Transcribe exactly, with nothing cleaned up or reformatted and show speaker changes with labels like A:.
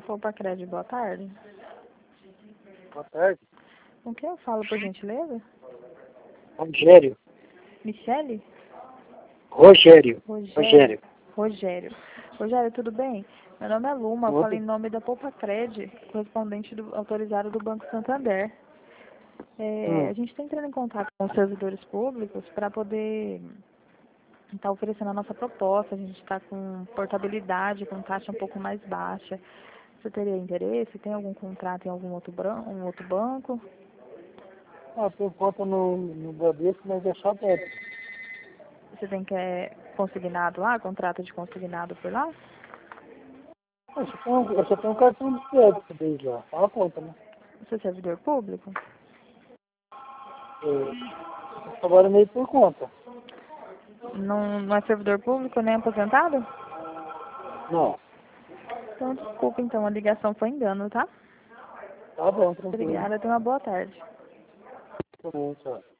A: Opa, Crédito, boa tarde.
B: Boa tarde.
A: Com quem eu falo, por gentileza?
B: Rogério.
A: Michele?
B: Rogério.
A: Rogério.
B: Rogério.
A: Rogério. Rogério, tudo bem? Meu nome é Luma, eu
B: Tudo.
A: falo em nome da Poupa Cred, correspondente do, autorizado do Banco Santander. É,
B: Hum.
A: a gente está entrando em contato com os servidores públicos para poder estar oferecendo a nossa proposta. A gente está com portabilidade, com taxa um pouco mais baixa. Você teria interesse? Tem algum contrato em algum outro, bran um outro banco?
B: Ah, tem conta no, no Bradesco, mas é só débito.
A: Você tem que é, consignado lá, contrato de consignado por lá?
B: Eu só tenho, eu só tenho um cartão de crédito desde lá. Só uma conta, né?
A: Você é servidor público?
B: Eu, eu trabalho meio por conta.
A: Não, não é servidor público nem aposentado?
B: Não.
A: Então, desculpa, então, a ligação foi engano, tá?
B: Tá bom, tranquilo.
A: Obrigada, tenha uma boa tarde.
B: Tá bom, tchau.